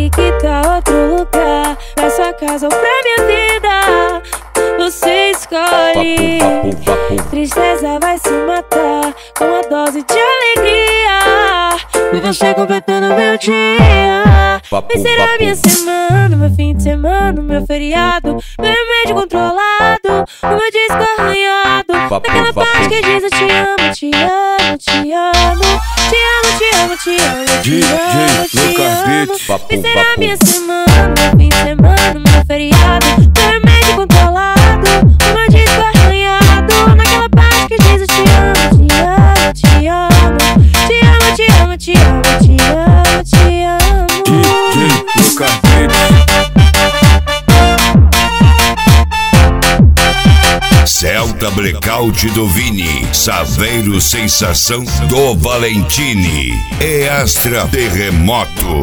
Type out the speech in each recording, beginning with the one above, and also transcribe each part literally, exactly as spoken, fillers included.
E que tal outro lugar, pra sua casa ou pra minha vida? Você escolhe. Vapo, vapo, vapo. Tristeza vai se matar com uma dose de alegria. E você completando meu dia. Vapo, Vai ser a vapo. minha semana, meu fim de semana, meu feriado, meu remédio controlado, o meu disco arranhado. Vapo, Naquela vapo. parte que diz eu te amo, te amo, te amo. Te amo, te amo, te amo, te D J amo, te Lucas amo. Beats. Vapo, Vai ser a vapo. minha semana, meu fim de semana, meu feriado, meu remédio controlado, o meu disco arranhado. Naquela parte que diz eu te amo, te amo, te amo. Te amo, te amo, te amo, te amo, te amo. D J Lucas Beats. Celta Blackout do Vini, Saveiro Sensação do Valentini e Astra Terremoto.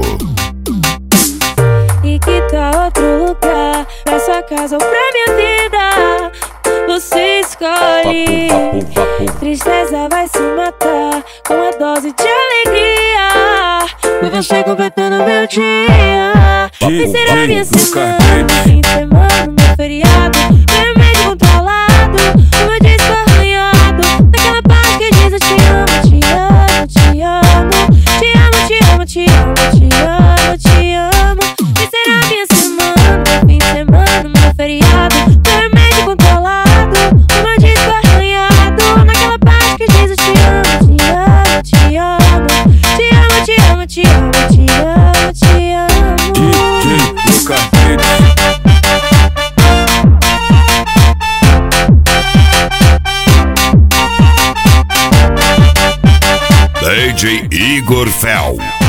E que tal outro lugar, pra sua casa ou pra minha vida? Você escolhe. Vapo, vapo, vapo. Tristeza vai se matar com uma dose de alegria. E você completando meu dia. Vai ser a minha semana, meu fim de semana, meu feriado, meu remédio controlado, o meu disco arranhado. Naquela parte que diz eu te amo, te amo, te amo. Te amo, te amo, te amo, te amo, te amo. Vai ser a minha semana, meu fim de semana, meu feriado, meu remédio controlado, o meu disco arranhado. Naquela parte que diz eu te amo, te amo, te amo. Te amo, te amo, te amo, te amo, te amo. D J Lucas Beats. D J Igor Fel.